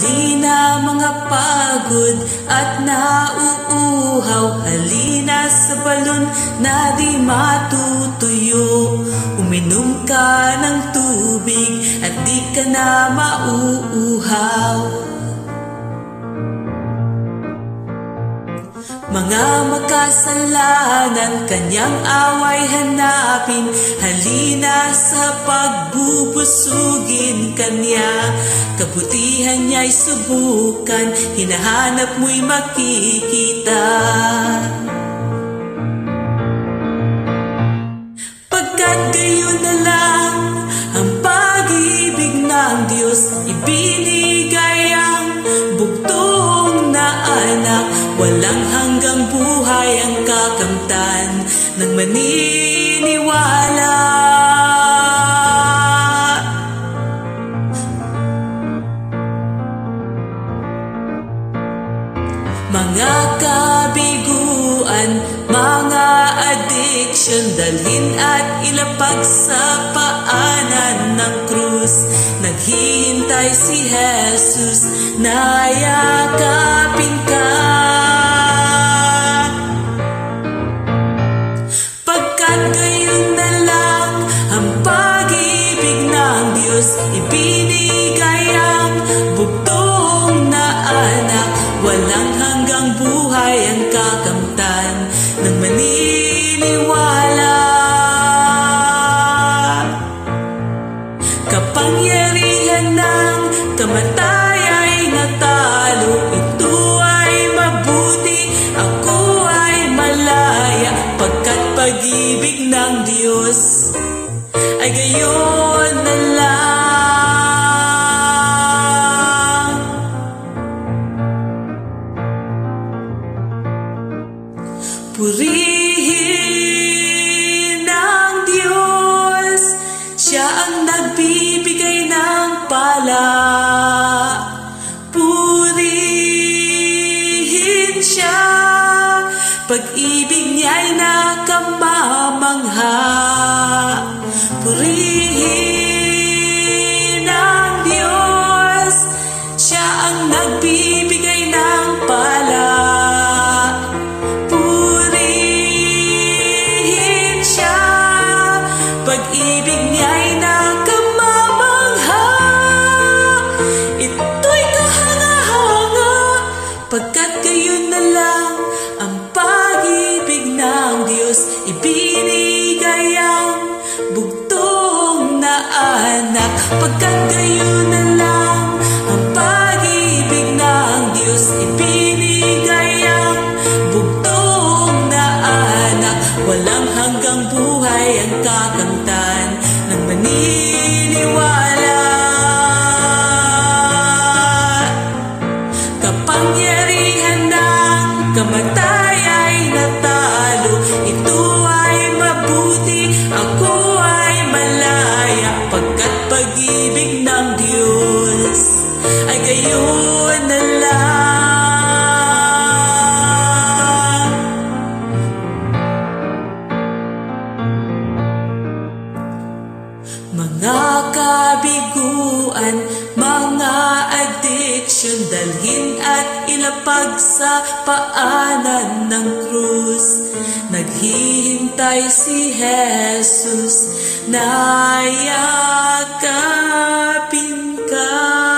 Halina mga pagod at nauuhaw, halina sa balon na di matutuyo. Uminom ka ng tubig at di ka na mauuhaw. Mga makasalanan, kanyang away hanapin, halina sa pagbubusugin kanya. Kabutihan niya'y subukan, hinahanap mo'y makikita. Pagkat gayon na lang ang pag-ibig ng Diyos, ibinigay ang bugtong na anak. Walang hanggang buhay ang kakamtan ng maniniwala. Mga kabiguan, mga addiction, dalhin at ilapag sa paanan ng krus. Naghihintay si Jesus na yakapin ka. Ibinigay ang bugtong na anak. Walang hanggang buhay ang kakamtan ng maniniwala. Kapangyarihan ng kamatay ay natalo. Ito ay mabuti, ako ay malaya, pagkat pag-ibig ng Diyos ay gayon na lang. Purihin ang Diyos, siya ang nagbibigay ng pala. Purihin siya, pag-ibig niya'y nakamamangha. Purihin ang Diyos, siya ang nagbibigay ng pala. Purihin siya, pag-ibig niya'y nakamamangha. Ito'y kahanga-hanga, pagkat gayon na lang ang pag-ibig ng Diyos. Ibinigay ang bugtong na anak, pagkat gayon na lang ang pag-ibig ng Diyos. Ibinigay ang bugtong na anak. Walang hanggang buhay ang kakamtan ng maniniwala. Kapangyarihan ng kamatay ay natalo. Ito ay mabuti, ako ay malaya, pagkat pag-ibig ng Diyos ay gayon na lang. Mga kabiguan, mga addiction, dalhin at ilapag sa paanan ng krus. Naghihintay si Jesus na yakapin ka.